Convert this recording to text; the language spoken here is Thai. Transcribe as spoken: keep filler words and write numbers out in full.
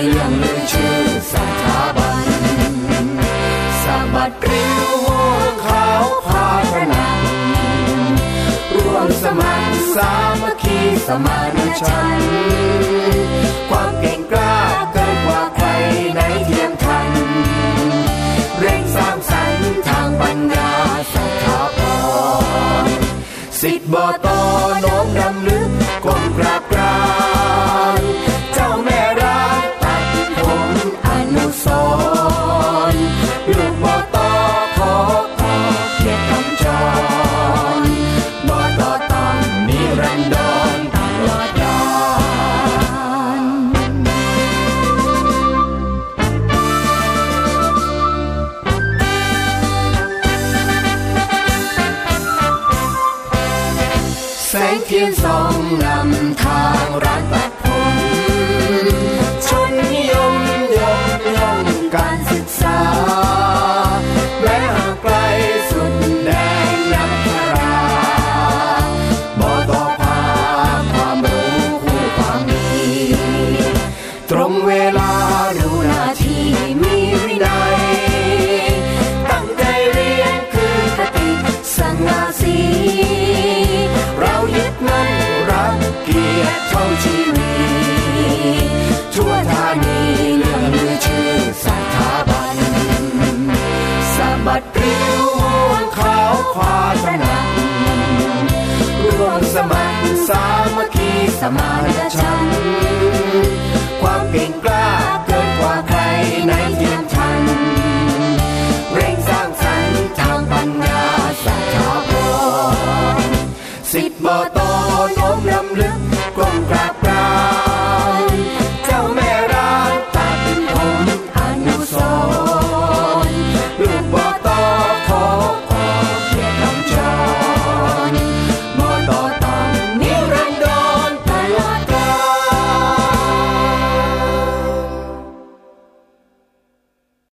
เรื่องลือชื่อสถาบันสะบัดริ้วขาวพาตระหนักร่วมสมัครสามัคคีสมานฉันท์ความเก่งกล้าเกินกว่าใครไหนเทียมทันเร่งสร้างสรรค์ทางปัญญาสถาพรศิษย์บต.โน้มนำลึกก้มกราบกรานเจ้าแม่รักตัดผมอนุสรณ์ลูกบต.ขอขอเกียรติคำจรบต.ต้องนิรันดรตลอดกาลแสงเทียนส่องนำทางร้านตัดผมชนนิยมยกย่องการศึกษาแม้ห่างไกลสุดแดนนักพราบต.พาความรู้คู่ความดีตรงเวลารู้หน้าที่มีวินัยตั้งใจเรียนคือคติสง่าสีเรายึดมั่นรักเกียรติเท่าชีวิตทั่วธานีเรื่องลือชื่อสถาบันสะบัดริ้วขาวขวาตระหนักร่วมสมัครสามัคคีสมานฉันท์